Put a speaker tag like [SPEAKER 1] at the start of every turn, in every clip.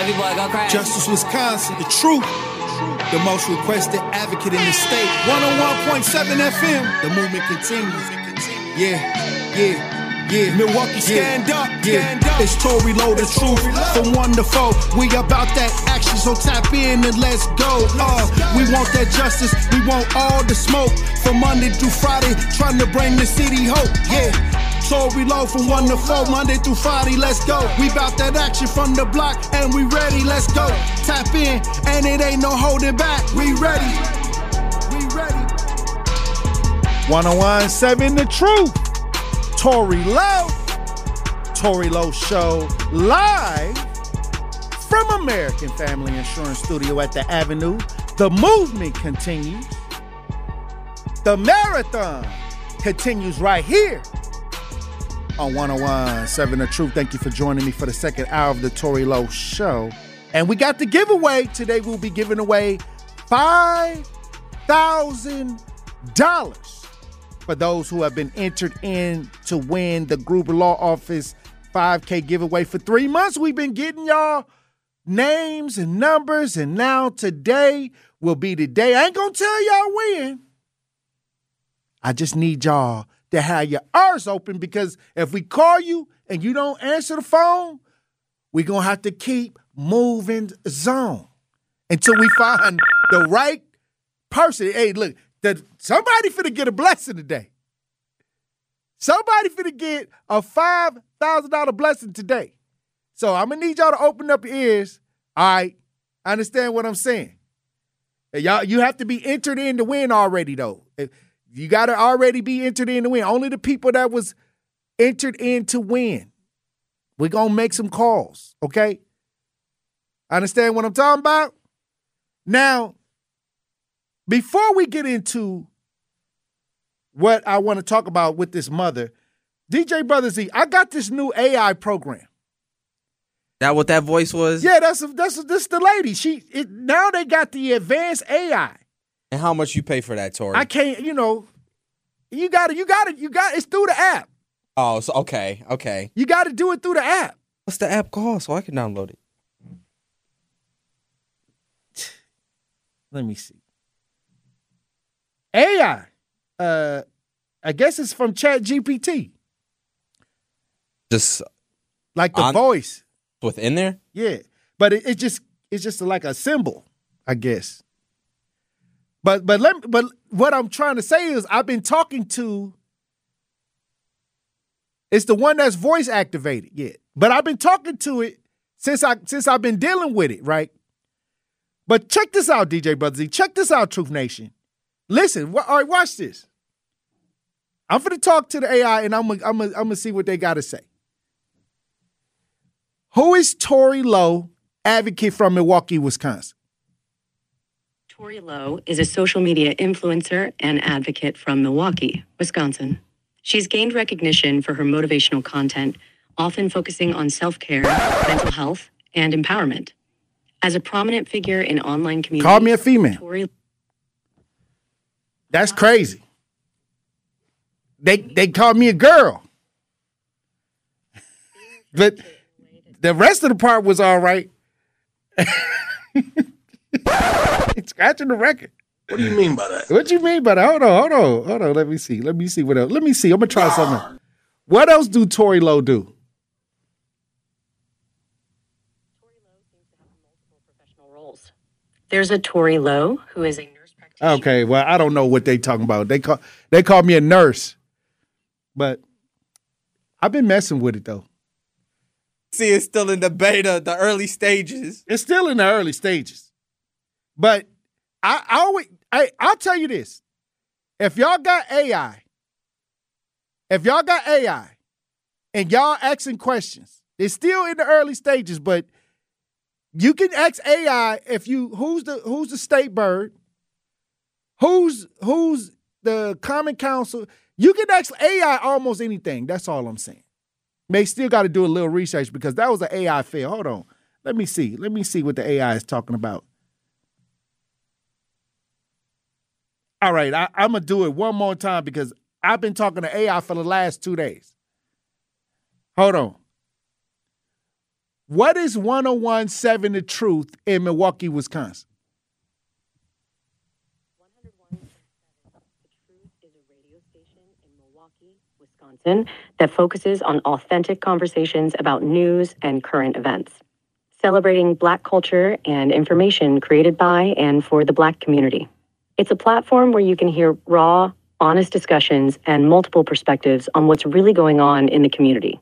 [SPEAKER 1] Wavy boy, go crazy.
[SPEAKER 2] Justice Wisconsin, the truth. The most requested advocate in the state. 101.7 FM. The movement continues. Yeah. Milwaukee, stand up. It's Tory Low, the truth. From 1 to 4, we about that action, so tap in and let's go. We want that justice, we want all the smoke. From Monday through Friday, trying to bring the city hope. Yeah. Tory Low from 1 to 4, Monday through Friday, let's go. We bout that action from the block, and we ready, let's go. Tap in, and it ain't no holding back. We ready. 101.7 The Truth. Tory Low Show, live from American Family Insurance Studio at the Avenue. The movement continues. The marathon continues right here on 101.7 The Truth. Thank you for joining me for the second hour of the Tory Low Show. And we got the giveaway. Today we'll be giving away $5,000 for those who have been entered in to win the Gruber Law Office 5K giveaway. For 3 months, we've been getting y'all names and numbers, and now today will be the day. I ain't gonna tell y'all when. I just need y'all to have your ears open, because if we call you and you don't answer the phone, we're going to have to keep moving the zone until we find the right person. Hey, look, somebody finna get a blessing today. Somebody finna get a $5,000 blessing today. So I'm going to need y'all to open up your ears. All right, I understand what I'm saying. Hey, y'all, you have to be entered in to win already, though. You got to already be entered in to win. Only the people that was entered in to win. We're going to make some calls, okay? Understand what I'm talking about? Now, before we get into what I want to talk about with this mother, DJ Brother Z, I got this new AI program.
[SPEAKER 3] That what that voice was?
[SPEAKER 2] Yeah, that's the lady. Now they got the advanced AI.
[SPEAKER 3] And how much you pay for that, Tory?
[SPEAKER 2] I can't, you got it's through the app.
[SPEAKER 3] Oh, so okay.
[SPEAKER 2] You got to do it through the app.
[SPEAKER 3] What's the app called so I can download it?
[SPEAKER 2] Let me see. AI. I guess it's from ChatGPT.
[SPEAKER 3] Just
[SPEAKER 2] like the voice
[SPEAKER 3] within there?
[SPEAKER 2] Yeah. But it's just like a symbol, I guess. But what I'm trying to say is I've been talking to, it's the one that's voice activated, yeah. But I've been talking to it since I've been dealing with it, right? But check this out, DJ Brother Z. Check this out, Truth Nation. Listen, all right, watch this. I'm going to talk to the AI, and I'm gonna see what they got to say. Who is Tory Low, advocate from Milwaukee, Wisconsin?
[SPEAKER 4] Tory Low is a social media influencer and advocate from Milwaukee, Wisconsin. She's gained recognition for her motivational content, often focusing on self-care, mental health, and empowerment. As a prominent figure in online communities...
[SPEAKER 2] Call me a female. That's crazy. They called me a girl. But the rest of the part was all right. It's scratching the record.
[SPEAKER 5] What do you mean by that?
[SPEAKER 2] What you mean by that? Hold on. Let me see what else. Let me see. I'm gonna try something. What else do Tory Low do?
[SPEAKER 4] Tory Low seems to have multiple professional roles. There's a Tory Low who is a nurse practitioner.
[SPEAKER 2] Okay, well, I don't know what they talking about. They call me a nurse, but I've been messing with it though.
[SPEAKER 3] See, it's still in the beta, the early stages.
[SPEAKER 2] It's still in the early stages, but I'll tell you this: if y'all got AI, and y'all asking questions, it's still in the early stages, but you can ask AI who's the state bird, who's the common council. You can ask AI almost anything. That's all I'm saying. May still got to do a little research because that was an AI fail. Hold on. Let me see what the AI is talking about. All right, I'm going to do it one more time because I've been talking to AI for the last 2 days. Hold on. What is 101.7 The Truth in Milwaukee, Wisconsin?
[SPEAKER 4] 101.7 The Truth is a radio station in Milwaukee, Wisconsin that focuses on authentic conversations about news and current events, celebrating Black culture and information created by and for the Black community. It's a platform where you can hear raw, honest discussions and multiple perspectives on what's really going on in the community.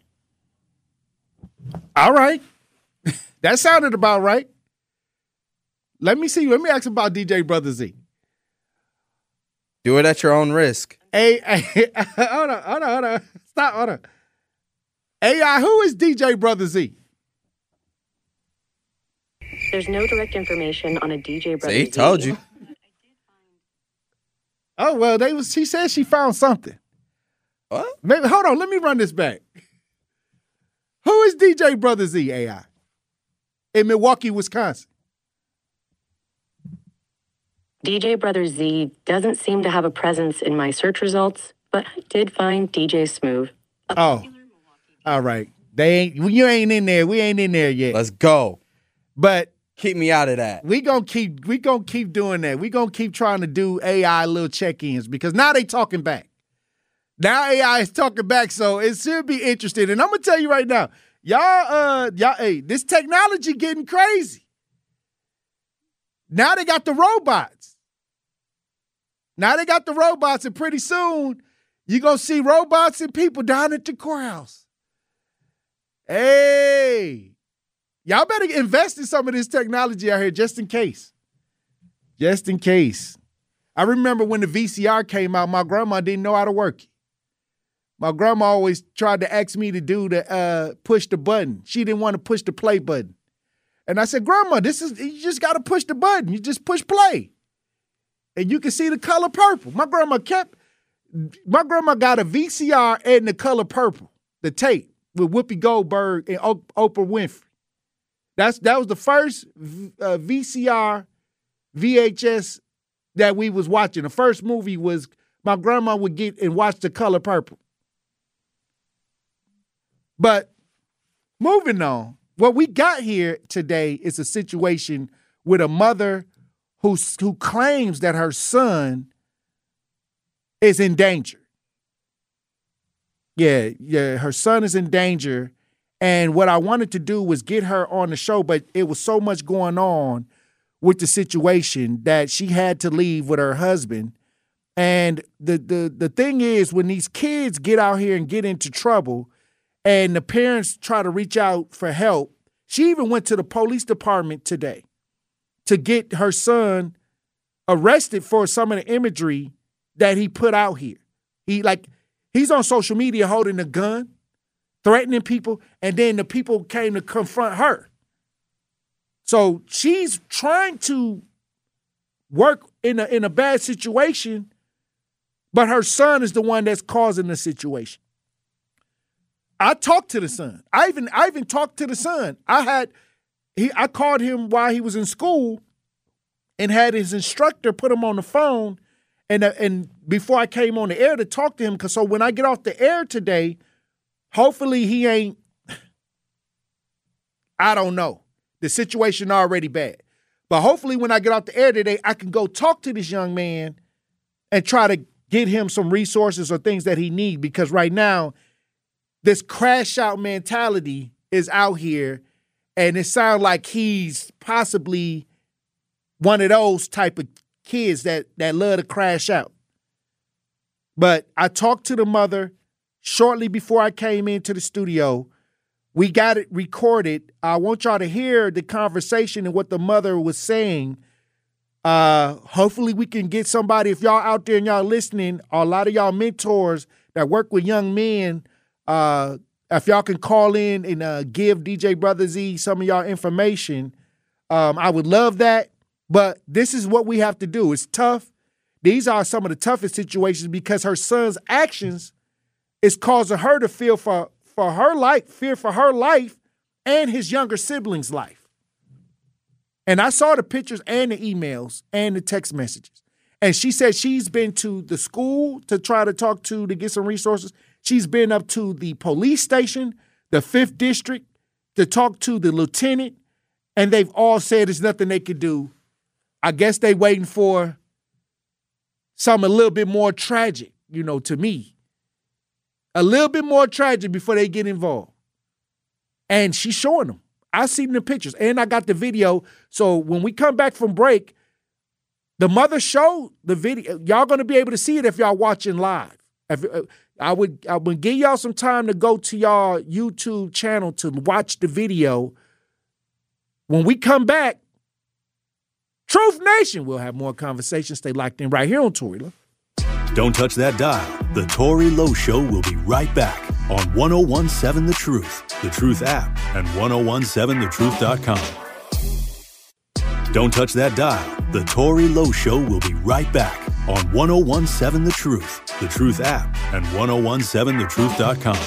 [SPEAKER 2] All right. That sounded about right. Let me ask about DJ Brother Z.
[SPEAKER 3] Do it at your own risk.
[SPEAKER 2] Hey, hold on. Stop, hold on. AI, who is DJ Brother Z?
[SPEAKER 4] There's no direct information on a DJ Brother
[SPEAKER 3] See,
[SPEAKER 4] Z.
[SPEAKER 3] told you.
[SPEAKER 2] Oh, well, she said she found something.
[SPEAKER 3] What?
[SPEAKER 2] Maybe, hold on, let me run this back. Who is DJ Brother Z, AI? In Milwaukee, Wisconsin.
[SPEAKER 4] DJ Brother Z doesn't seem to have a presence in my search results, but I did find DJ Smooth.
[SPEAKER 2] Oh, all right. You ain't in there. We ain't in there yet.
[SPEAKER 3] Let's go.
[SPEAKER 2] But
[SPEAKER 3] Keep me out of that.
[SPEAKER 2] we gonna keep doing that. We gonna keep trying to do AI little check-ins because now they talking back. Now AI is talking back, so it should be interesting. And I'm gonna tell you right now, y'all, hey, this technology getting crazy. Now they got the robots. And pretty soon you're gonna see robots and people down at the courthouse. Hey, y'all better invest in some of this technology out here just in case. Just in case. I remember when the VCR came out, my grandma didn't know how to work it. My grandma always tried to ask me to do the push the button. She didn't want to push the play button. And I said, Grandma, you just got to push the button. You just push play. And you can see the color purple. My grandma got a VCR and the color purple, the tape with Whoopi Goldberg and Oprah Winfrey. That was the first VCR, VHS that we was watching. The first movie was my grandma would get and watch The Color Purple. But moving on, what we got here today is a situation with a mother who claims that her son is in danger. Yeah, her son is in danger. And what I wanted to do was get her on the show, but it was so much going on with the situation that she had to leave with her husband. And the thing is, when these kids get out here and get into trouble and the parents try to reach out for help, she even went to the police department today to get her son arrested for some of the imagery that he put out here. He's on social media holding a gun, threatening people, and then the people came to confront her. So she's trying to work in a bad situation, but her son is the one that's causing the situation. I talked to the son. I even talked to the son. I called him while he was in school and had his instructor put him on the phone and before I came on the air to talk to him, because so when I get off the air today, hopefully he ain't, I don't know. The situation already bad. But hopefully when I get off the air today, I can go talk to this young man and try to get him some resources or things that he needs, because right now, this crash out mentality is out here, and it sounds like he's possibly one of those type of kids that love to crash out. But I talked to the mother shortly before I came into the studio. We got it recorded. I want y'all to hear the conversation and what the mother was saying. Hopefully we can get somebody, if y'all out there and y'all listening, or a lot of y'all mentors that work with young men, if y'all can call in and give DJ Brother Z some of y'all information, I would love that. But this is what we have to do. It's tough. These are some of the toughest situations because her son's actions is causing her to fear for her life and his younger siblings' life. And I saw the pictures and the emails and the text messages. And she said she's been to the school to try to talk to get some resources. She's been up to the police station, the 5th district, to talk to the lieutenant, and they've all said there's nothing they could do. I guess they waiting for something a little bit more tragic, to me. A little bit more tragic before they get involved. And she's showing them. I seen the pictures, and I got the video. So when we come back from break, the mother showed the video. Y'all going to be able to see it if y'all watching live. I would give y'all some time to go to y'all YouTube channel to watch the video. When we come back, Truth Nation will have more conversations. Stay locked in right here on Tory Lowe.
[SPEAKER 1] Don't touch that dial. The Tory Lowe Show will be right back on 101.7 The Truth, The Truth app, and 101.7thetruth.com. Don't touch that dial. The Tory Lowe Show will be right back on 101.7 The Truth, The Truth app, and 101.7thetruth.com.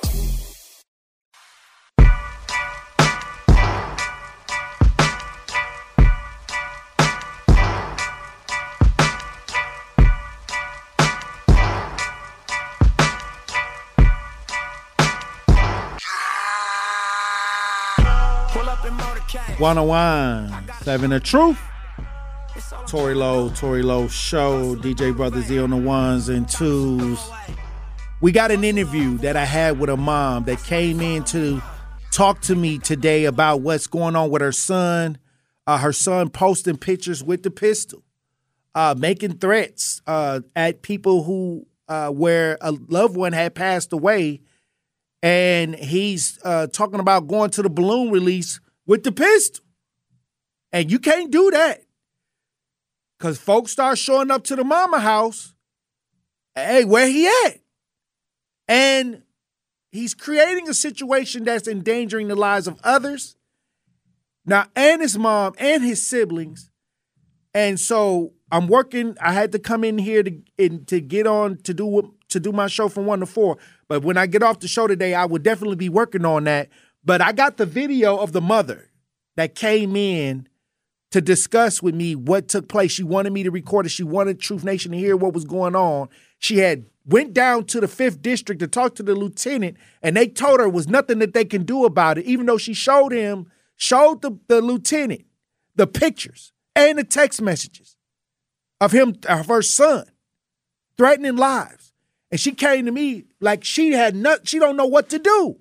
[SPEAKER 2] One on one, 7 The Truth. Tory Lowe Show. DJ Brother Z on the ones and twos. We got an interview that I had with a mom that came in to talk to me today about what's going on with her son. Her son posting pictures with the pistol, making threats at people who where a loved one had passed away, and he's talking about going to the balloon release with the pistol. And you can't do that. Because folks start showing up to the mama house. Hey, where he at? And he's creating a situation that's endangering the lives of others. Now, and his mom and his siblings. And so I'm working. I had to come in here to get on to do my show from 1 to 4. But when I get off the show today, I will definitely be working on that. But I got the video of the mother that came in to discuss with me what took place. She wanted me to record it. She wanted Truth Nation to hear what was going on. She had went down to the 5th District to talk to the lieutenant, and they told her it was nothing that they can do about it, even though she showed the lieutenant the pictures and the text messages of her son, threatening lives. And she came to me like she don't know what to do.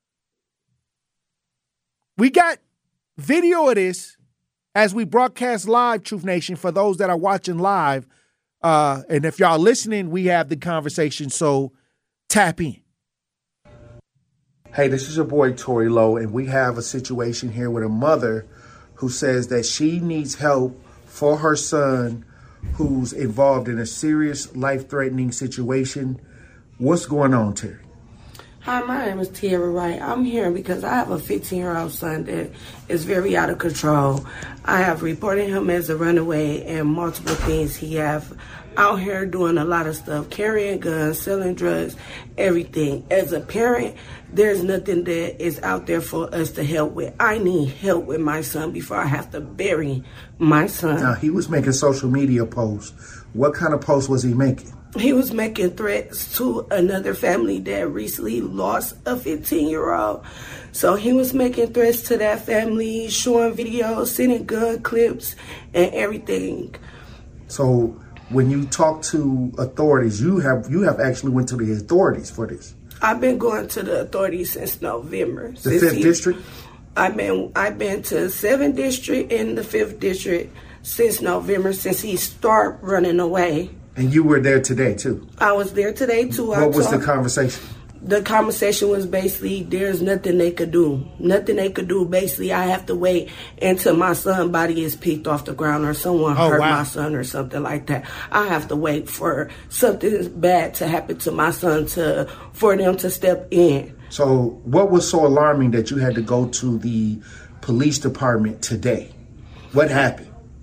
[SPEAKER 2] We got video of this as we broadcast live, Truth Nation, for those that are watching live. And if y'all listening, we have the conversation, so tap in. Hey, this is your boy, Tory Lowe, and we have a situation here with a mother who says that she needs help for her son who's involved in a serious life-threatening situation. What's going on, Terry?
[SPEAKER 5] Hi, my name is Tierra Wright. I'm here because I have a 15-year-old son that is very out of control. I have reported him as a runaway and multiple things. He have out here doing a lot of stuff, carrying guns, selling drugs, everything. As a parent, there's nothing that is out there for us to help with. I need help with my son before I have to bury my son.
[SPEAKER 2] Now, he was making social media posts. What kind of posts was he making?
[SPEAKER 5] He was making threats to another family that recently lost a 15-year-old. So he was making threats to that family, showing videos, sending gun clips, and everything.
[SPEAKER 2] So when you talk to authorities, you have actually went to the authorities for this.
[SPEAKER 5] I've been going to the authorities since November.
[SPEAKER 2] The 5th District?
[SPEAKER 5] I've been to 7th District and the 5th District since November, since he started running away.
[SPEAKER 2] And you were there today, too?
[SPEAKER 5] I was there today, too.
[SPEAKER 2] What was the conversation?
[SPEAKER 5] The conversation was basically, there's nothing they could do. Nothing they could do. Basically, I have to wait until my son's body is picked off the ground or someone hurt my son or something like that. I have to wait for something bad to happen to my son for them to step in.
[SPEAKER 2] So what was so alarming that you had to go to the police department today? What happened?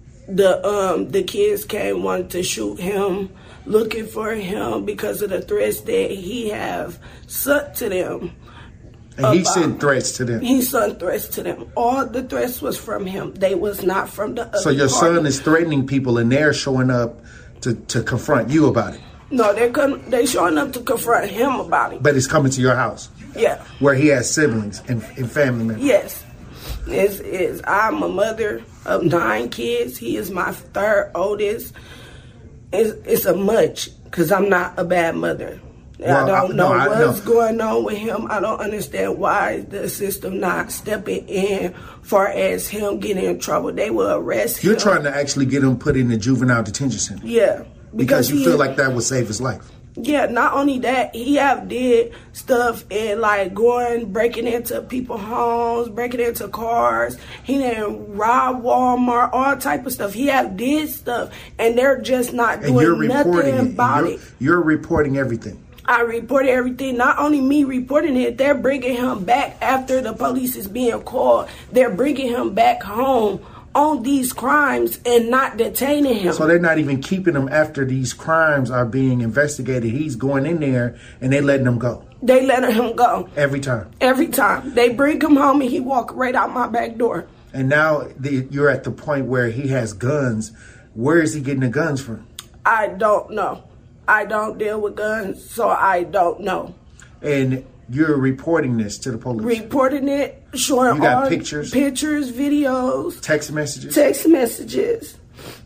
[SPEAKER 5] The kids came, wanted to shoot him, looking for him because of the threats that he have sent to them.
[SPEAKER 2] And he sent threats to them?
[SPEAKER 5] He sent threats to them. All the threats was from him. They was not from the other
[SPEAKER 2] So your
[SPEAKER 5] party.
[SPEAKER 2] son is threatening people and they're showing up to confront you about it?
[SPEAKER 5] No, they showing up to confront him about it.
[SPEAKER 2] But it's coming to your house?
[SPEAKER 5] Yeah.
[SPEAKER 2] Where he has siblings and family members.
[SPEAKER 5] Yes. I'm a mother of 9 kids. He is my 3rd oldest. It's a much because I'm not a bad mother. Well, I don't know what's going on with him. I don't understand why the system not stepping in far as him getting in trouble. They will arrest him.
[SPEAKER 2] You're trying to actually get him put in the juvenile detention center.
[SPEAKER 5] Yeah.
[SPEAKER 2] Because you feel like that would save his life.
[SPEAKER 5] Yeah, not only that, he have did stuff and like breaking into people's homes, breaking into cars. He didn't rob Walmart, all type of stuff. He have did stuff, and they're just not doing nothing about it.
[SPEAKER 2] You're reporting everything.
[SPEAKER 5] I reported everything. Not only me reporting it, they're bringing him back after the police is being called. They're bringing him back home on these crimes and not detaining him.
[SPEAKER 2] So they're not even keeping him after these crimes are being investigated. He's going in there and they letting him go.
[SPEAKER 5] They letting him go.
[SPEAKER 2] Every time.
[SPEAKER 5] Every time. They bring him home and he walk right out my back door.
[SPEAKER 2] And now you're at the point where he has guns. Where is he getting the guns from?
[SPEAKER 5] I don't know. I don't deal with guns, so I don't know.
[SPEAKER 2] And you're reporting this to the police?
[SPEAKER 5] Reporting it, showing
[SPEAKER 2] you got
[SPEAKER 5] all
[SPEAKER 2] pictures,
[SPEAKER 5] videos,
[SPEAKER 2] text messages.
[SPEAKER 5] Text messages.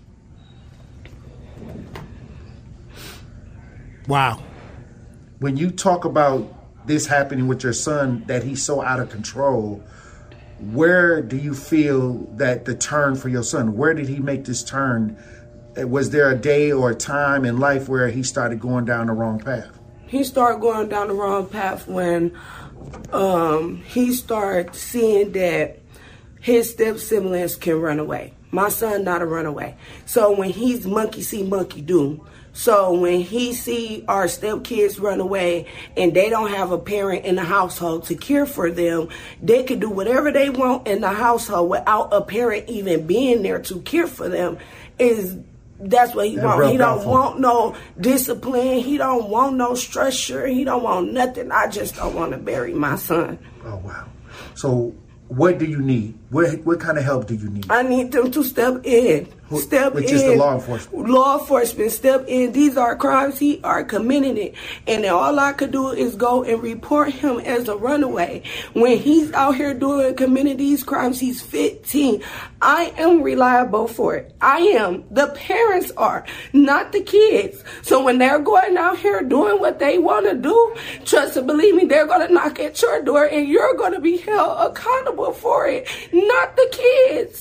[SPEAKER 2] Wow. When you talk about this happening with your son, that he's so out of control, where do you feel that the turn for your son? Where did he make this turn? Was there a day or a time in life where he started going down the wrong path?
[SPEAKER 5] He started going down the wrong path when he started seeing that his step siblings can run away. My son not a runaway. So when he's monkey see, monkey do. So when he see our step kids run away and they don't have a parent in the household to care for them, they can do whatever they want in the household without a parent even being there to care for them. That's what he wants. He don't want no discipline. He don't want no structure. He don't want nothing. I just don't want to bury my son.
[SPEAKER 2] Oh, wow. So what do you need? What kind of help do you need?
[SPEAKER 5] I need them to step in. Which is
[SPEAKER 2] the law enforcement.
[SPEAKER 5] Law enforcement, step in. These are crimes. He are committing it. And all I could do is go and report him as a runaway. When he's out here committing these crimes, he's 15. I am reliable for it. I am. The parents are, not the kids. So when they're going out here doing what they want to do, trust and believe me, they're going to knock at your door and you're going to be held accountable for it, not the kids.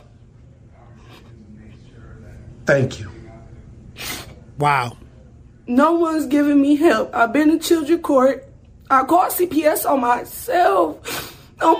[SPEAKER 2] Thank you. Wow.
[SPEAKER 5] No one's giving me help. I've been in children's court. I called CPS on myself,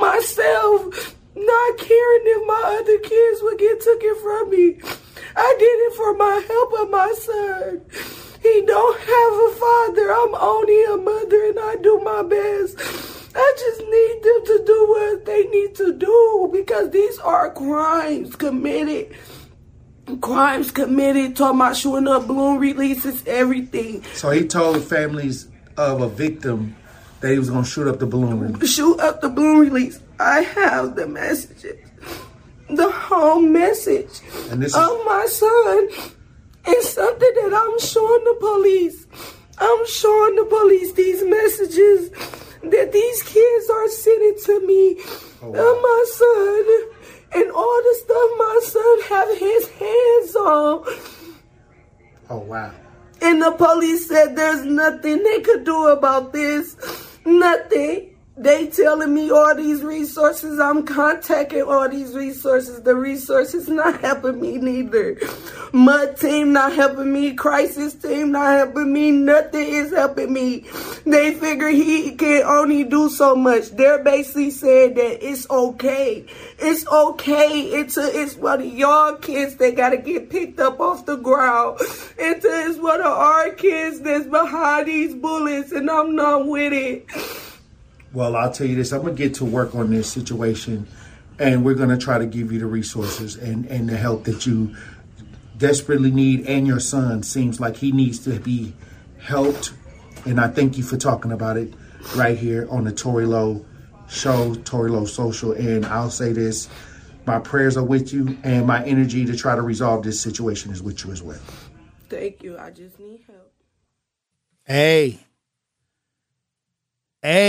[SPEAKER 5] not caring if my other kids would get taken from me. I did it for my help of my son. He don't have a father. I'm only a mother and I do my best. I just need them to do what they need to do because these are crimes committed. Talking about showing up balloon releases, everything.
[SPEAKER 2] So he told families of a victim that he was going to shoot up the balloon release.
[SPEAKER 5] Shoot up the balloon release. I have the messages. The whole message of my son is something that I'm showing the police. I'm showing the police these messages that these kids are sending to me of my son. And all the stuff my son have his hands on.
[SPEAKER 2] Oh, wow.
[SPEAKER 5] And the police said there's nothing they could do about this. Nothing. They telling me all these resources. I'm contacting all these resources. The resources not helping me neither. Mud team not helping me. Crisis team not helping me. Nothing is helping me. They figure he can only do so much. They're basically saying that it's okay. It's okay. It's one of y'all kids that got to get picked up off the ground. It's one of our kids that's behind these bullets, and I'm not with it.
[SPEAKER 2] Well, I'll tell you this. I'm going to get to work on this situation, and we're going to try to give you the resources and the help that you desperately need. And your son seems like he needs to be helped. And I thank you for talking about it right here on the Tory Lowe Show, Tory Lowe Social. And I'll say this. My prayers are with you, and my energy to try to resolve this situation is with you as well.
[SPEAKER 5] Thank you. I just need help.
[SPEAKER 2] Hey.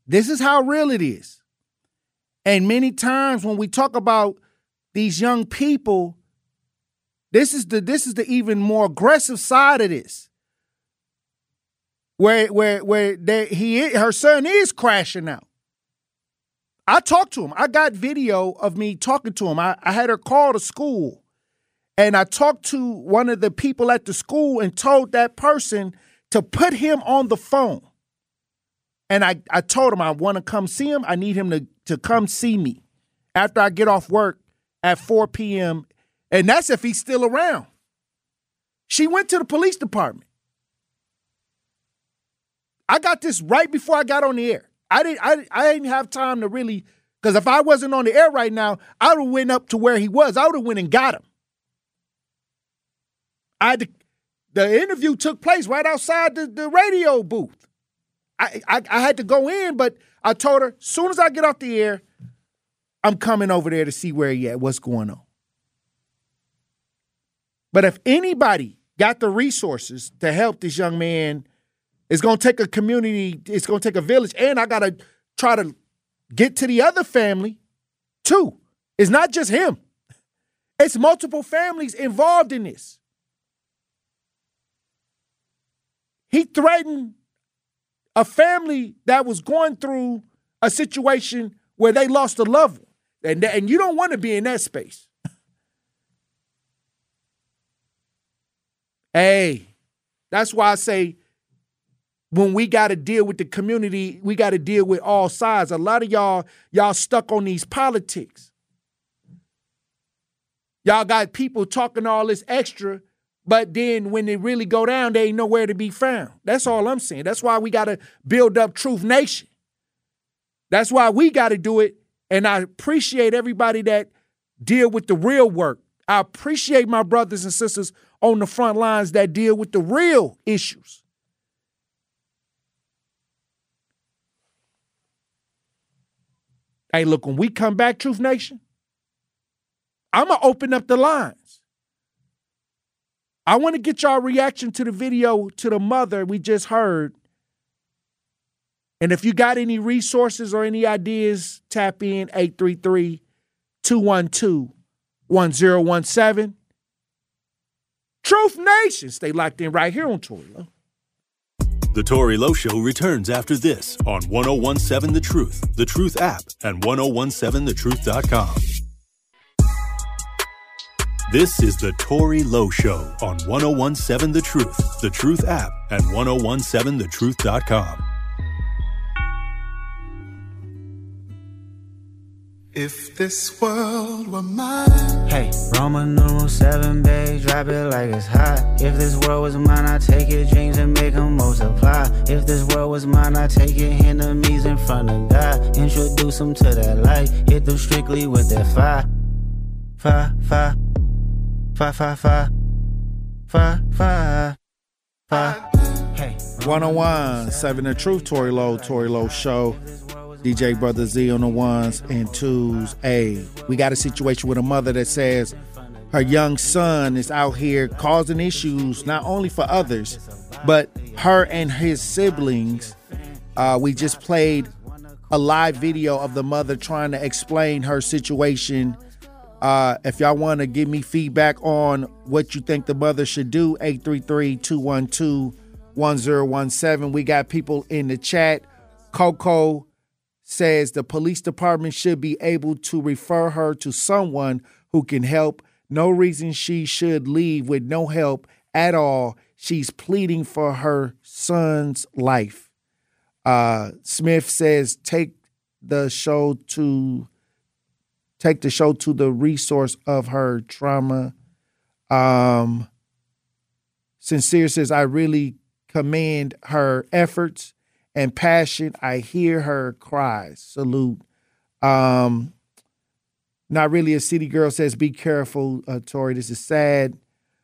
[SPEAKER 2] This is how real it is. And many times when we talk about these young people, this is the even more aggressive side of this. Where her son is crashing out. I talked to him. I got video of me talking to him. I had her call the school, and I talked to one of the people at the school and told that person to put him on the phone. And I told him I want to come see him. I need him to come see me after I get off work at 4 p.m. And that's if he's still around. She went to the police department. I got this right before I got on the air. I didn't have time to really, because if I wasn't on the air right now, I would have went up to where he was. I would have went and got him. The interview took place right outside the radio booth. I had to go in, but I told her, as soon as I get off the air, I'm coming over there to see where he at, what's going on. But if anybody got the resources to help this young man, it's going to take a community, it's going to take a village, and I got to try to get to the other family, too. It's not just him. It's multiple families involved in this. He threatened a family that was going through a situation where they lost a loved one, and you don't want to be in that space. Hey, that's why I say, when we got to deal with the community, we got to deal with all sides. A lot of y'all stuck on these politics. Y'all got people talking all this extra, but then when they really go down, they ain't nowhere to be found. That's all I'm saying. That's why we got to build up Truth Nation. That's why we got to do it. And I appreciate everybody that deal with the real work. I appreciate my brothers and sisters on the front lines that deal with the real issues. Hey, look, when we come back, Truth Nation, I'm going to open up the lines. I want to get y'all reaction to the video to the mother we just heard. And if you got any resources or any ideas, tap in 833-212-1017. Truth Nation, stay locked in right here on Tory Lowe.
[SPEAKER 1] The Tory Lowe Show returns after this on 1017 The Truth app, and 1017thetruth.com. This is The Tory Lowe Show on 1017 The Truth app, and 1017thetruth.com.
[SPEAKER 6] If this world were mine.
[SPEAKER 7] Hey, Roman numeral 7, babe, drop it like it's hot. If this world was mine, I'd take your dreams and make them multiply. If this world was mine, I'd take your enemies in front of God. Introduce them to that light, hit them strictly with that fire. Fire, fire, fire, fire, fire, fire, fire, fire. Hey,
[SPEAKER 2] 1017 The Truth, Tory Lowe Show. DJ Brother Z on the ones and twos. Hey, we got a situation with a mother that says her young son is out here causing issues not only for others, but her and his siblings. We just played a live video of the mother trying to explain her situation. If y'all want to give me feedback on what you think the mother should do, 833-212-1017. We got people in the chat. Coco says the police department should be able to refer her to someone who can help. No reason she should leave with no help at all. She's pleading for her son's life. Smith says take the show to the resource of her trauma. Sincere says, I really commend her efforts and passion. I hear her cries. Salute. Not really a city girl says, be careful, Tori. This is sad.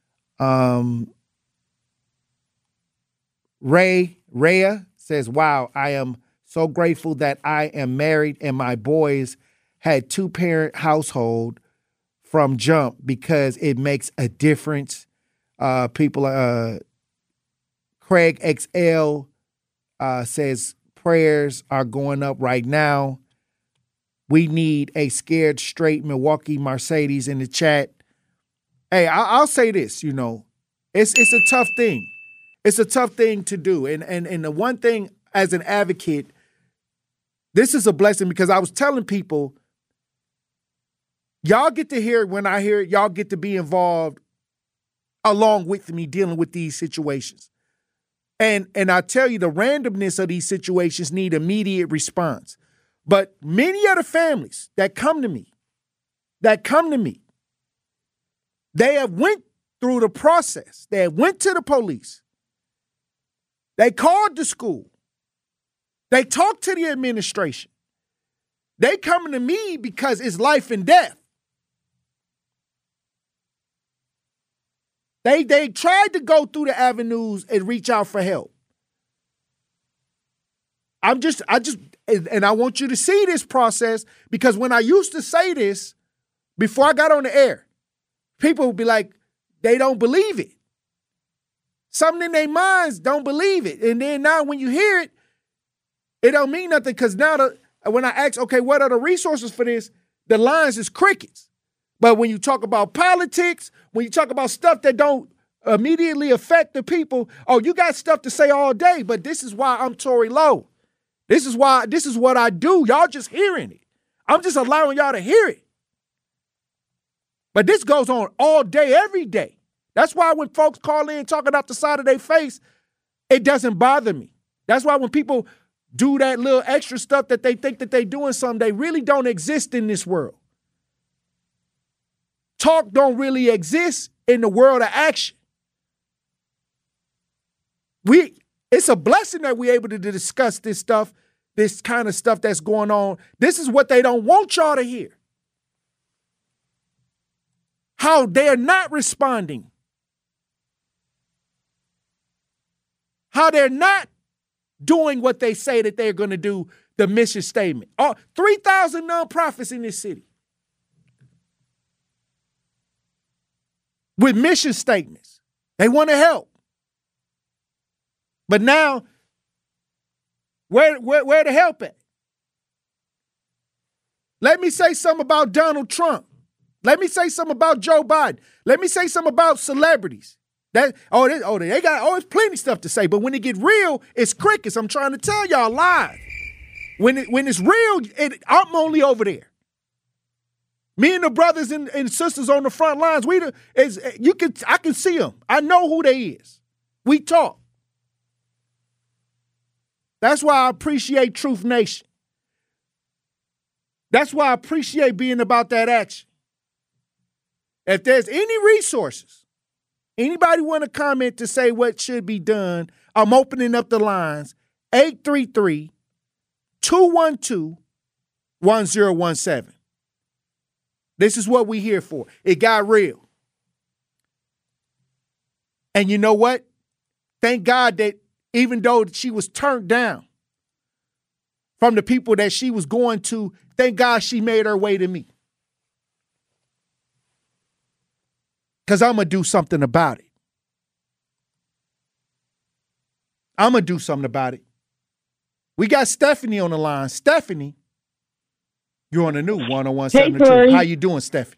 [SPEAKER 2] Rhea says, wow, I am so grateful that I am married and my boys had 2-parent household from jump because it makes a difference. Craig XL says, prayers are going up right now. We need a scared straight Milwaukee Mercedes in the chat. Hey, I'll say this, it's a tough thing. It's a tough thing to do. And the one thing as an advocate, this is a blessing because I was telling people, y'all get to hear it when I hear it. Y'all get to be involved along with me dealing with these situations. And I tell you, the randomness of these situations need immediate response. But many of the families that come to me, they have went through the process. They have went to the police. They called the school. They talked to the administration. They coming to me because it's life and death. They tried to go through the avenues and reach out for help. I want you to see this process because when I used to say this before I got on the air, people would be like, they don't believe it. Something in their minds don't believe it. And then now when you hear it, it don't mean nothing because now when I ask, okay, what are the resources for this? The lines is crickets. But when you talk about politics, when you talk about stuff that don't immediately affect the people, oh, you got stuff to say all day, but this is why I'm Tory Lowe. This is what I do. Y'all just hearing it. I'm just allowing y'all to hear it. But this goes on all day, every day. That's why when folks call in talking out the side of their face, it doesn't bother me. That's why when people do that little extra stuff that they think that they doing something, they really don't exist in this world. Talk don't really exist in the world of action. It's a blessing that we're able to discuss this stuff, this kind of stuff that's going on. This is what they don't want y'all to hear. How they're not responding. How they're not doing what they say that they're going to do, the mission statement. 3,000 nonprofits in this city with mission statements. They want to help. But now, where the help at? Let me say something about Donald Trump. Let me say something about Joe Biden. Let me say something about celebrities. There's plenty of stuff to say, but when it get real, it's crickets. I'm trying to tell y'all live. When it's real, I'm only over there. Me and the brothers and sisters on the front lines, I can see them. I know who they is. We talk. That's why I appreciate Truth Nation. That's why I appreciate being about that action. If there's any resources, anybody want to comment to say what should be done, I'm opening up the lines, 833-212-1017. This is what we here for. It got real. And you know what? Thank God that even though she was turned down from the people that she was going to, thank God she made her way to me. Because I'm going to do something about it. I'm going to do something about it. We got Stephanie on the line. Stephanie, you're on the new 1017 The Truth. How you doing, Stephanie?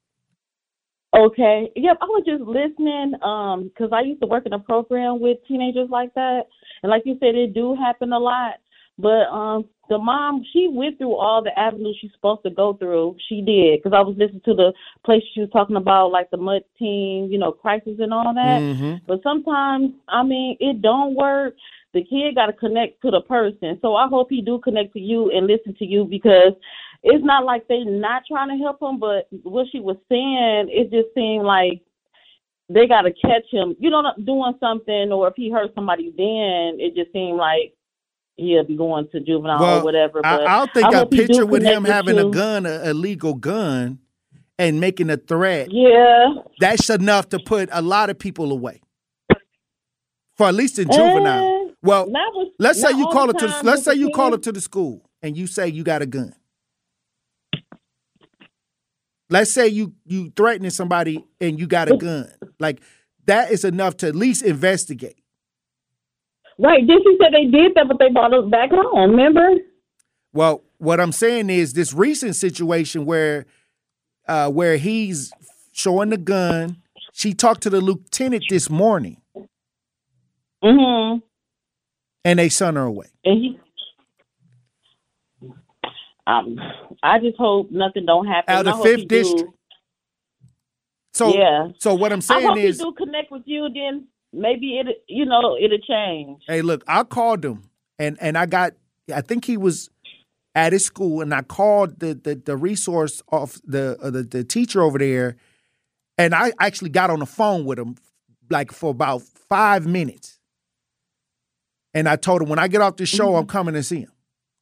[SPEAKER 8] Okay. Yep, I was just listening because I used to work in a program with teenagers like that. And like you said, it do happen a lot. But the mom, she went through all the avenues she's supposed to go through. She did. Because I was listening to the place she was talking about, like the mud teen, crisis and all that. Mm-hmm. But sometimes, it don't work. The kid got to connect to the person. So I hope he do connect to you and listen to you because it's not like they not trying to help him, but what she was saying, it just seemed like they got to catch him, doing something, or if he hurt somebody, then it just seemed like he'll be going to juvenile or whatever. But
[SPEAKER 2] I'll think a picture with him having a gun, a illegal gun, and making a threat.
[SPEAKER 8] Yeah.
[SPEAKER 2] That's enough to put a lot of people away. For at least in juvenile. Well, let's say you call it to the school and you say you got a gun. Let's say you threatening somebody and you got a gun. Like, that is enough to at least investigate.
[SPEAKER 8] Right. Then she said they did that, but they brought us back home. Remember?
[SPEAKER 2] Well, what I'm saying is this recent situation where he's showing the gun. She talked to the lieutenant this morning.
[SPEAKER 8] Mm-hmm.
[SPEAKER 2] And they sent her away.
[SPEAKER 8] And I just hope nothing don't happen.
[SPEAKER 2] Out of the 5th district. So,
[SPEAKER 8] yeah.
[SPEAKER 2] So what I'm saying
[SPEAKER 8] I hope
[SPEAKER 2] is,
[SPEAKER 8] he do connect with you, then maybe it'll change.
[SPEAKER 2] Hey, look, I called him, and I think he was at his school, and I called the resource of the teacher over there, and I actually got on the phone with him like for about 5 minutes, and I told him when I get off the show, I'm coming to see him.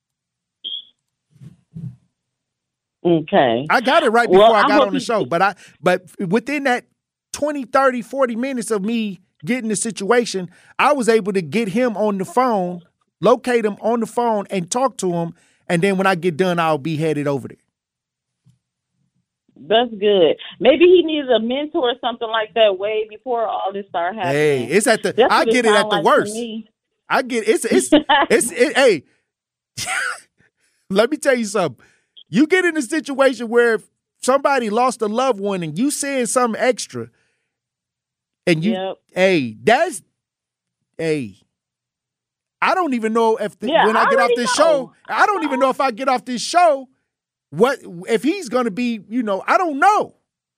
[SPEAKER 8] Okay.
[SPEAKER 2] I got it right before I got on the show, but within that 20, 30, 40 minutes of me getting the situation, I was able to get him on the phone, locate him on the phone, and talk to him. And then when I get done, I'll be headed over there.
[SPEAKER 8] That's good. Maybe he needs a mentor or something like that way before all this started happening.
[SPEAKER 2] Hey, it's at the. I get it at the worst. I get it's. Hey, let me tell you something. You get in a situation where if somebody lost a loved one and you saying something extra, and you, I don't even know if when I get off this show, I don't even know if I get off this show, what if he's going to be, I don't know.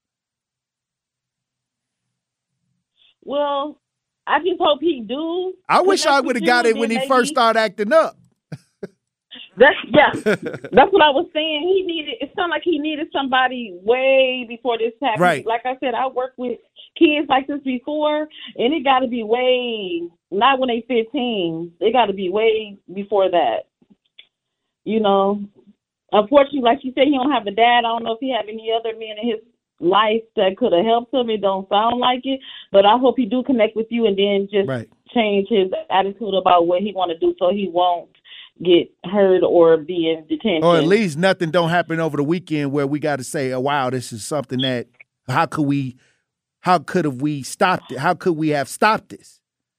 [SPEAKER 8] Well, I just hope he do.
[SPEAKER 2] I wish I would have got it when he first started acting up.
[SPEAKER 8] That's what I was saying. It sounded like he needed somebody way before this happened.
[SPEAKER 2] Right.
[SPEAKER 8] Like I said, I worked with kids like this before, and it got to be way, not when they 15. It got to be way before that. Unfortunately, like you said, he don't have a dad. I don't know if he have any other men in his life that could have helped him. It don't sound like it, but I hope he do connect with you and then just change his attitude about what he want to do so he won't get hurt or be in detention.
[SPEAKER 2] Or at least nothing don't happen over the weekend where we got to say, oh, wow, this is something that, how could have we stopped it? How could we have stopped this?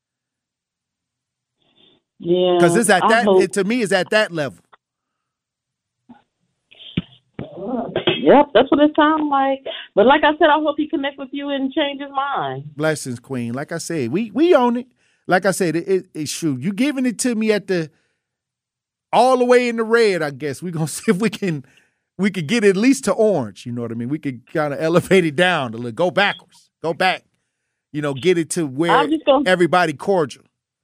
[SPEAKER 8] Yeah.
[SPEAKER 2] Because it's at to me, it's at that level.
[SPEAKER 8] Yep, that's what it sounds like. But like I said, I hope he connect with you and change his mind.
[SPEAKER 2] Blessings, Queen. Like I said, we own it. Like I said, it's true. You giving it to me at all the way in the red, I guess. We're going to see if we could get it at least to orange. You know what I mean? We could kind of elevate it down a little, go backwards, go back, get it to where everybody cordial.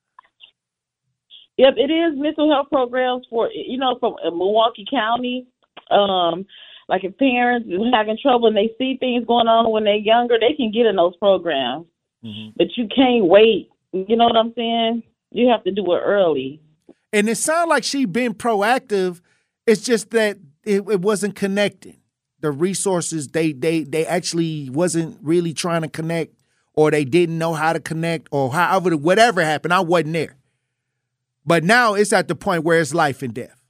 [SPEAKER 8] Yep, it is mental health programs for from Milwaukee County. Like if parents are having trouble and they see things going on when they're younger, they can get in those programs. Mm-hmm. But you can't wait. You know what I'm saying? You have to do it early.
[SPEAKER 2] And it sounds like she been proactive. It's just that it wasn't connecting. The resources, they actually wasn't really trying to connect, or they didn't know how to connect, or however, whatever happened, I wasn't there. But now it's at the point where it's life and death.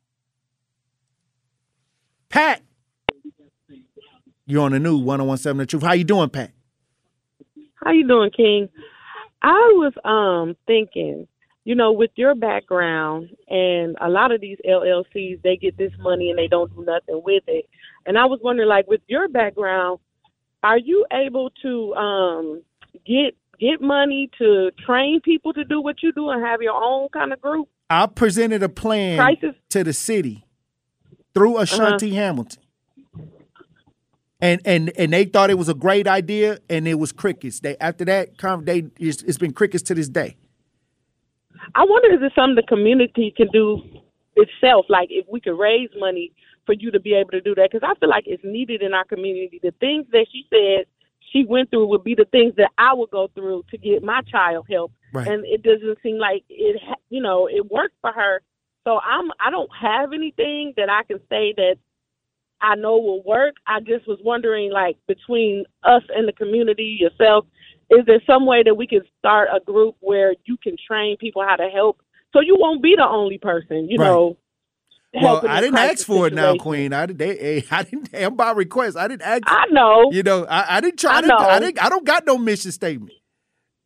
[SPEAKER 2] Pat, you're on the new 101.7 The Truth. How you doing, Pat?
[SPEAKER 9] How you doing, King? I was thinking, with your background and a lot of these LLCs, they get this money and they don't do nothing with it. And I was wondering, like, with your background, are you able to get money to train people to do what you do and have your own kind of group?
[SPEAKER 2] I presented a plan to the city through Ashanti Hamilton. And they thought it was a great idea, and it was crickets. After that, it's been crickets to this day.
[SPEAKER 9] I wonder if it's something the community can do itself, like if we could raise money for you to be able to do that, because I feel like it's needed in our community. The things that she said she went through would be the things that I would go through to get my child help, and it doesn't seem like it worked for her. So I don't have anything that I can say that I know will work. I just was wondering, like, between us and the community, yourself, is there some way that we can start a group where you can train people how to help, so you won't be the only person, know?
[SPEAKER 2] Well, I didn't ask for it now, Queen. I didn't. I'm by request. I didn't ask.
[SPEAKER 9] I know.
[SPEAKER 2] I didn't try. I don't got no mission statement.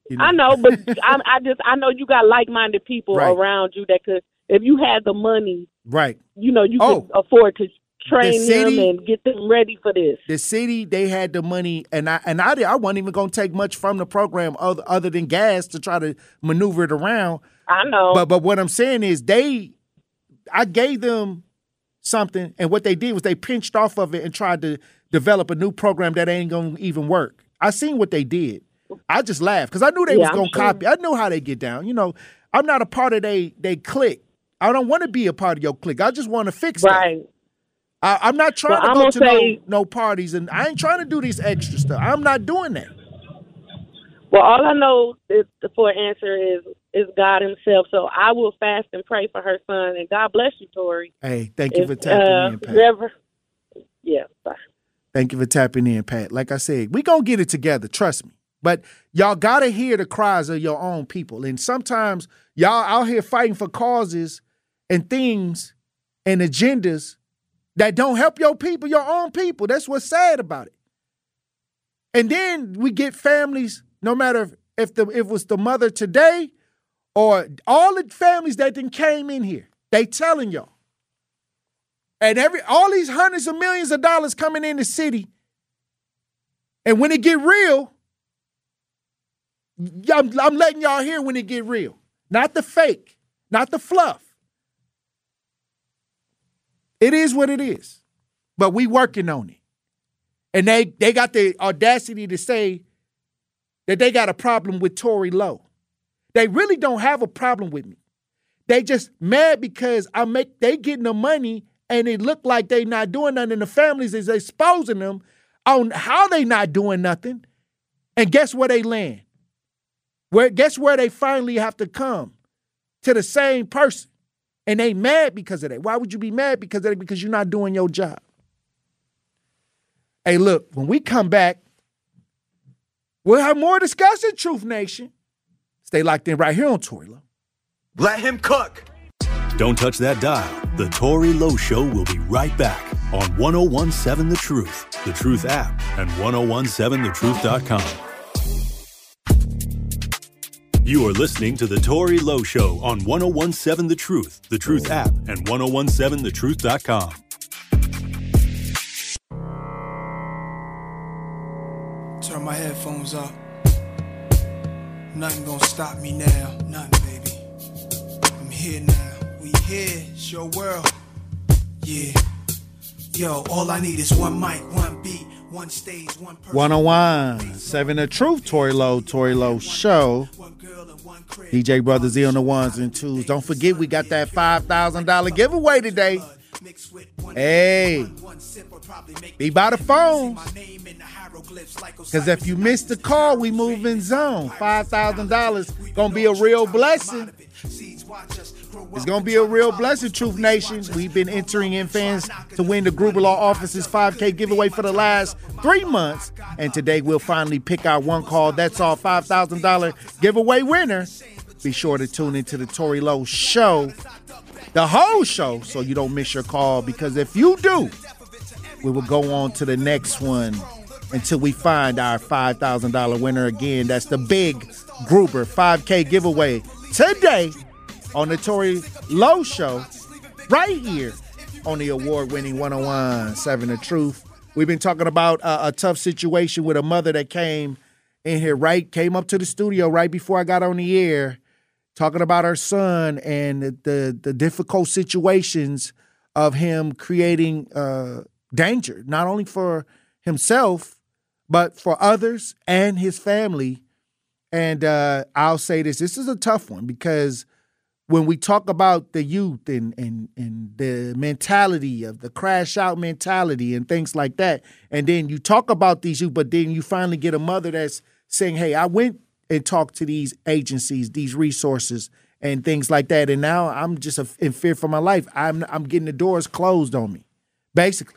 [SPEAKER 2] You know?
[SPEAKER 9] I know, but I know you got like-minded people around you that could, if you had the money,
[SPEAKER 2] right?
[SPEAKER 9] You know, you could afford to train them and get them ready for this.
[SPEAKER 2] The city, they had the money, and I wasn't even going to take much from the program other than gas to try to maneuver it around.
[SPEAKER 9] I know,
[SPEAKER 2] but what I'm saying is I gave them something, and what they did was they pinched off of it and tried to develop a new program that ain't going to even work. I seen what they did. I just laughed because I knew they was going to copy. I knew how they get down. You know, I'm not a part of they clique. I don't want to be a part of your clique. I just want to fix it.
[SPEAKER 9] Right.
[SPEAKER 2] I'm not trying to go to no parties, and I ain't trying to do these extra stuff. I'm not doing that.
[SPEAKER 9] Well, all I know for an answer is God himself. So I will fast and pray for her son, and God bless you, Tori.
[SPEAKER 2] Hey, thank you for tapping in, Pat.
[SPEAKER 9] Bye.
[SPEAKER 2] Thank you for tapping in, Pat. Like I said, we going to get it together, trust me. But y'all got to hear the cries of your own people. And sometimes y'all out here fighting for causes and things and agendas that don't help your people, your own people. That's what's sad about it. And then we get families, no matter if it was the mother today or all the families that then came in here, they telling y'all. And all these hundreds of millions of dollars coming in the city. And when it get real, I'm letting y'all hear when it get real. Not the fake, not the fluff. It is what it is. But we working on it. And they got the audacity to say that they got a problem with Tory Lowe. They really don't have a problem with me. They just mad because they getting the money and it look like they not doing nothing. And the families is exposing them on how they not doing nothing. And guess where they land? Guess where they finally have to come? To the same person. And they mad because of that. Why would you be mad because of that? Because you're not doing your job. Hey, look, when we come back, we'll have more discussion, Truth Nation. Stay locked in right here on Tory Lowe.
[SPEAKER 10] Let him cook.
[SPEAKER 1] Don't touch that dial. The Tory Lowe Show will be right back on 1017 The Truth app, and 1017thetruth.com. You are listening to The Tory Lowe Show on 1017 The Truth app, and 1017thetruth.com.
[SPEAKER 11] Turn my headphones up. Nothing gonna stop me now. Nothing, baby. I'm here now. We here. It's your world. Yeah. Yo, all I need is one mic, one beat, one stage, one person.
[SPEAKER 2] 1017 The Truth, Tory Lowe Show. DJ Brother Z on the ones and twos. Don't forget we got that $5,000 giveaway today. Hey, be by the phone. Because if you missed the call, we move in zone. $5,000 gonna be a real blessing. It's gonna be a real blessing, Truth Nation. We've been entering in fans to win the Gruber Law Office's 5K giveaway for the last 3 months. And today we'll finally pick out one call. That's our $5,000 giveaway winner. Be sure to tune into the Tory Lowe Show, the whole show, so you don't miss your call. Because if you do, we will go on to the next one until we find our $5,000 winner again. That's the big Gruber 5K giveaway today on the Tory Lowe Show, right here on the award-winning 1017 The Truth. We've been talking about a tough situation with a mother that came in here, came up to the studio right before I got on the air, talking about her son and the difficult situations of him creating danger, not only for himself, but for others and his family. And I'll say this is a tough one, because when we talk about the youth and the mentality of the crash out mentality and things like that, and then you talk about these youth, but then you finally get a mother that's saying, hey, I went and talked to these agencies, these resources and things like that, and now I'm just in fear for my life. I'm getting the doors closed on me, basically.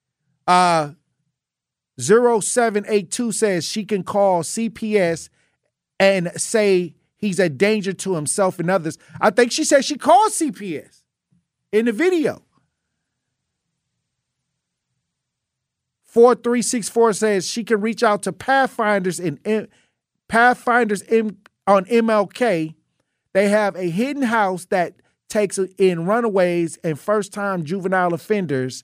[SPEAKER 2] 0782 says she can call CPS and say he's a danger to himself and others. I think she said she called CPS in the video. 4364 says she can reach out to Pathfinders and Pathfinders on MLK, they have a hidden house that takes in runaways and first-time juvenile offenders,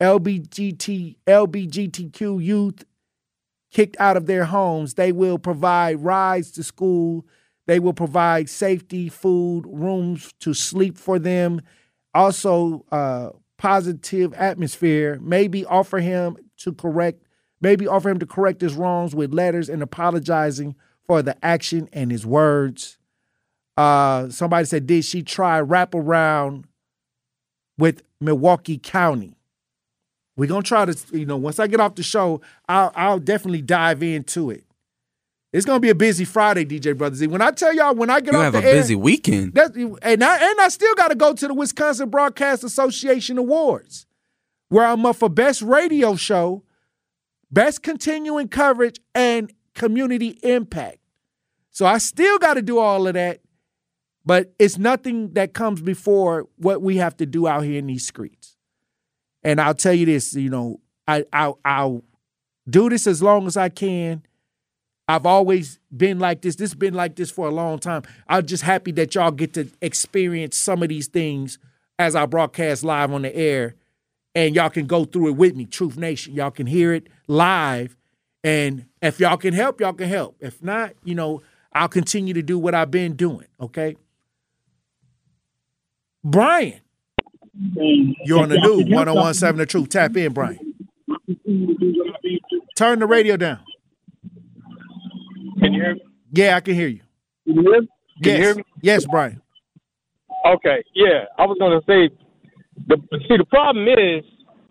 [SPEAKER 2] LGBTQ youth kicked out of their homes. They will provide rides to school. They will provide safety, food, rooms to sleep for them. Also, positive atmosphere. Maybe offer him to correct his wrongs with letters and apologizing for the action and his words. Somebody said, did she try wraparound with Milwaukee County? We're going to try to, once I get off the show, I'll definitely dive into it. It's going to be a busy Friday, DJ Brother Z. When I tell y'all, when I get off the air. You have a busy
[SPEAKER 3] weekend.
[SPEAKER 2] And I still got to go to the Wisconsin Broadcast Association Awards, where I'm up for Best Radio Show, Best Continuing Coverage, and Community Impact. So I still got to do all of that, but it's nothing that comes before what we have to do out here in these streets. And I'll tell you this, I'll do this as long as I can. I've always been like this. This has been like this for a long time. I'm just happy that y'all get to experience some of these things as I broadcast live on the air, and y'all can go through it with me, Truth Nation. Y'all can hear it live, and if y'all can help, y'all can help. If not, I'll continue to do what I've been doing, okay? Brian, you're on the news, 101.7 The Truth. Tap in, Brian. Turn the radio down.
[SPEAKER 12] Can you hear me?
[SPEAKER 2] Yeah, I can hear you.
[SPEAKER 12] Can you hear me? Can you hear me?
[SPEAKER 2] Yes, Brian.
[SPEAKER 12] Okay, yeah. I was going to say, the problem is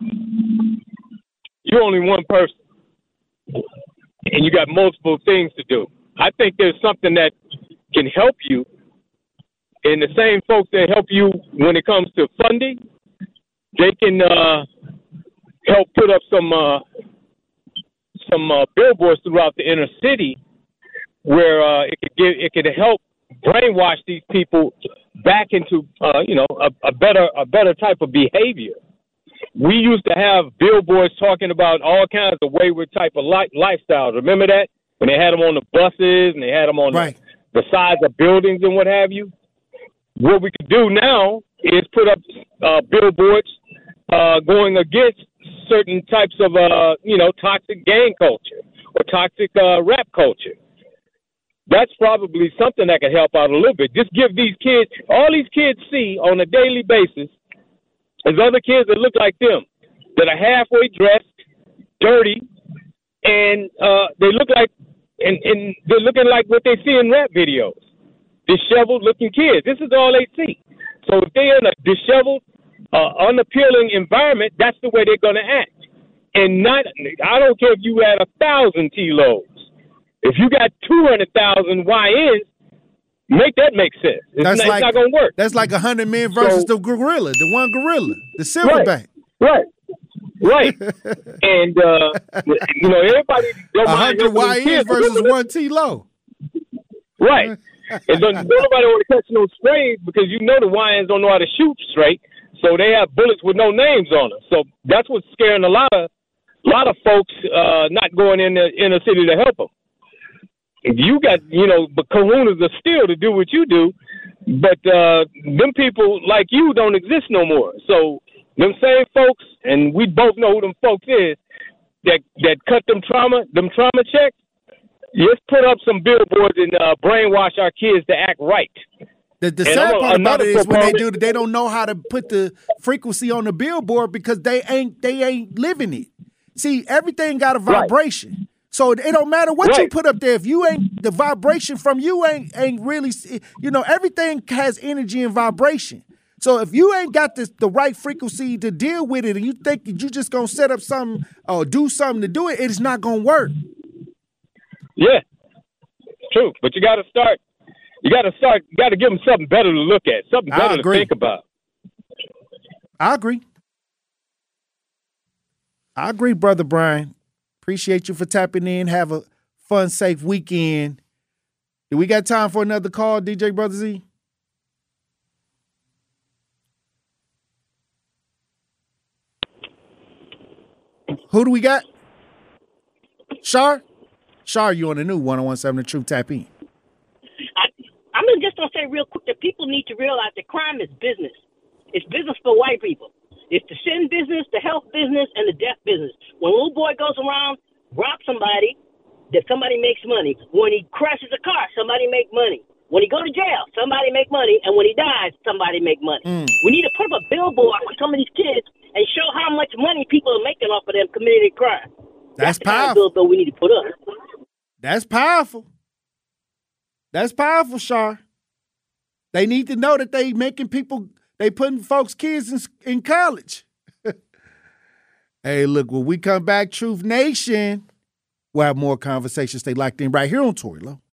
[SPEAKER 12] you're only one person, and you got multiple things to do. I think there's something that can help you, and the same folks that help you when it comes to funding, they can help put up some billboards throughout the inner city where it could help brainwash these people back into a better type of behavior. We used to have billboards talking about all kinds of wayward type of lifestyles. Remember that? When they had them on the buses and they had them on the sides of buildings and what have you. What we could do now is put up billboards going against certain types of toxic gang culture or toxic rap culture. That's probably something that could help out a little bit. Just give these kids, all these kids see on a daily basis is other kids that look like them, that are halfway dressed, dirty, and they look like, and they're looking like what they see in rap videos. Disheveled looking kids. This is all they see. So if they're in a disheveled, unappealing environment, that's the way they're going to act. And I don't care if you had 1,000 T-Lows. If you got 200,000 YNs, make that make sense. It's not going to work.
[SPEAKER 2] That's like 100 men versus the gorilla, the one gorilla, the silverback.
[SPEAKER 12] Right. And, everybody...
[SPEAKER 2] 100 YNs versus one T-Low.
[SPEAKER 12] Right. And don't nobody want to catch no strays because the YNs don't know how to shoot straight, so they have bullets with no names on them. So that's what's scaring a lot of folks not going in the inner city to help them. You got, the kahunas of steel to do what you do, but them people like you don't exist no more. So them same folks, and we both know who them folks is, that cut them trauma checks, let's put up some billboards and brainwash our kids to act right.
[SPEAKER 2] The sad part about it is when they do, they don't know how to put the frequency on the billboard because they ain't living it. See, everything got a vibration. Right. So it don't matter what you put up there. If you ain't, the vibration from you ain't really, everything has energy and vibration. So if you ain't got the right frequency to deal with it and you think that you just going to set up something or do something to do it, it's not going to work.
[SPEAKER 12] Yeah, true. But you got to start. You got to give them something better to look at, something better to think about.
[SPEAKER 2] I agree, Brother Brian. Appreciate you for tapping in. Have a fun, safe weekend. Do we got time for another call, DJ Brother Z? Who do we got? Shar? Shar, you on the new 101.7 The Truth. Tap in.
[SPEAKER 13] I'm just going to say real quick that people need to realize that crime is business. It's business for white people. It's the sin business, the health business, and the death business. When a little boy goes around, robs somebody, that somebody makes money. When he crashes a car, somebody make money. When he go to jail, somebody make money. And when he dies, somebody make money. We need to put up a billboard for some of these kids and show how much money people are making off of them committing crime.
[SPEAKER 2] That's
[SPEAKER 13] the kind of
[SPEAKER 2] powerful.
[SPEAKER 13] billboard we need to put up.
[SPEAKER 2] That's powerful. That's powerful, Shar. They need to know that they making people, they putting folks' kids in college. Hey, look, when we come back, Truth Nation, we'll have more conversations. Stay locked in right here on Tory Lowe.